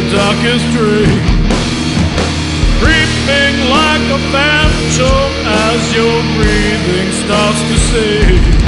darkest dream, creeping like a phantom as your breathing starts to cease.